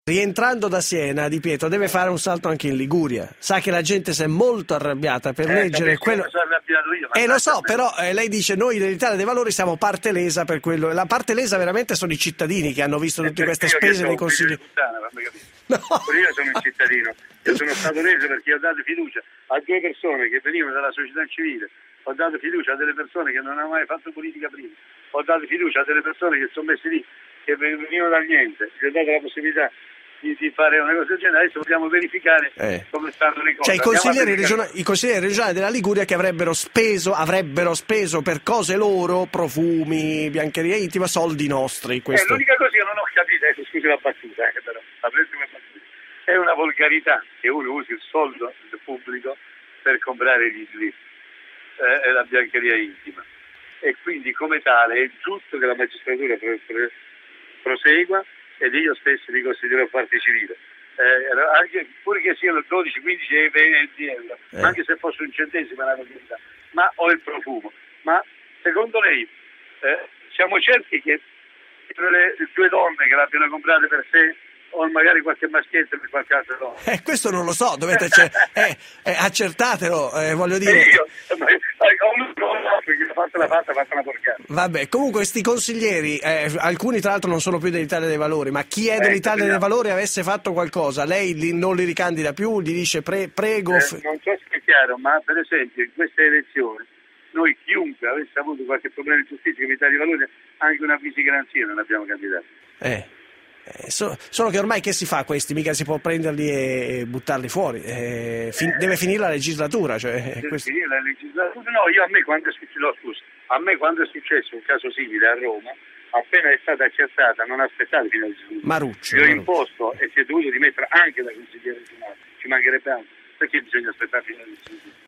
Rientrando da Siena, Di Pietro deve fare un salto anche in Liguria. Sa che la gente si è molto arrabbiata per leggere quello. Sono arrabbiato io, Lo so, però lei dice noi dell'Italia dei Valori siamo parte lesa per quello. La parte lesa veramente sono i cittadini che hanno visto tutte queste spese nei consigli. No. Io sono un cittadino, io sono stato leso perché ho dato fiducia a 2 persone che venivano dalla società civile, ho dato fiducia a delle persone che non hanno mai fatto politica prima, ho dato fiducia a delle persone che sono messe lì, che venivano dal niente, gli ho dato la possibilità di fare una cosa del genere. Adesso dobbiamo verificare come stanno le cose. Cioè i consiglieri regionali della Liguria che avrebbero speso per cose loro, profumi, biancheria intima, soldi nostri. Questo. L'unica cosa che non ho capito, scusi la battuta, però, è una volgarità che uno usi il soldo pubblico per comprare gli slip e la biancheria intima, e quindi come tale è giusto che la magistratura prosegua, ed io stesso mi considero parte civile, anche pure che siano 12, 15 e 20 euro, anche se fosse un centesimo la verità, ma ho il profumo. Ma secondo lei siamo certi che le 2 donne che l'abbiano comprate per sé, o magari qualche maschietto per qualche altra donna? Questo non lo so, dovete accertatelo, voglio dire. Io fatta una porcata. Vabbè, comunque questi consiglieri, alcuni tra l'altro non sono più dell'Italia dei Valori, ma chi è dell'Italia dei Valori avesse fatto qualcosa, lei non li ricandida più, gli dice prego. Non so se è chiaro, ma per esempio in queste elezioni noi chiunque avesse avuto qualche problema di giustizia con l'Italia dei Valori, anche una avvisi garanzia non abbiamo candidato. Solo che ormai che si fa questi? Mica si può prenderli e buttarli fuori. Deve finire la legislatura. Deve finire la legislatura? No, a me quando è successo un caso simile a Roma, appena è stata accertata, non aspettate fino alla legislatura. Maruccio. Vi ho imposto e si è dovuto dimettere anche da consigliere regionale, ci mancherebbe altro, perché bisogna aspettare fino alla legislatura.